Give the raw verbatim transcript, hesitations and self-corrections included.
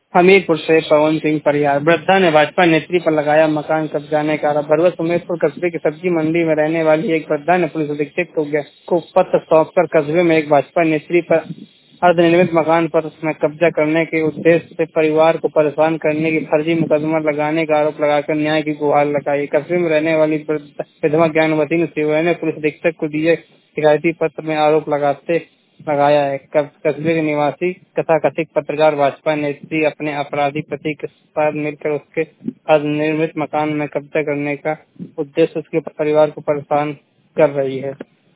हमीरपुर से पवन सिंह परिहार। वृद्धा ने भाजपा नेत्री पर लगाया मकान कब्जाने का आरोप। भरवा सुमेरपुर कस्बे की सब्जी मंडी में रहने वाली एक वृद्धा ने पुलिस अधीक्षक को, को पत्र सौंपकर कस्बे में एक भाजपा नेत्री पर अर्धनिर्मित मकान पर उसमें कब्जा करने के उद्देश्य से परिवार को परेशान करने की फर्जी मुकदमा लगाने का आरोप लगाकर न्याय की गुहार लगाई। कस्बे में रहने वाली विधवा ज्ञानवती सिवाय ने पुलिस अधीक्षक को दिए शिकायती पत्र में आरोप लगाते लगाया है। कस्बे के निवासी तथा कथित पत्रकार भाजपा नेत्री अपने अपराधी पति के साथ मिलकर उसके अर्धनिर्मित मकान में कब्जा करने का उद्देश्य उसके परिवार को परेशान कर रही है।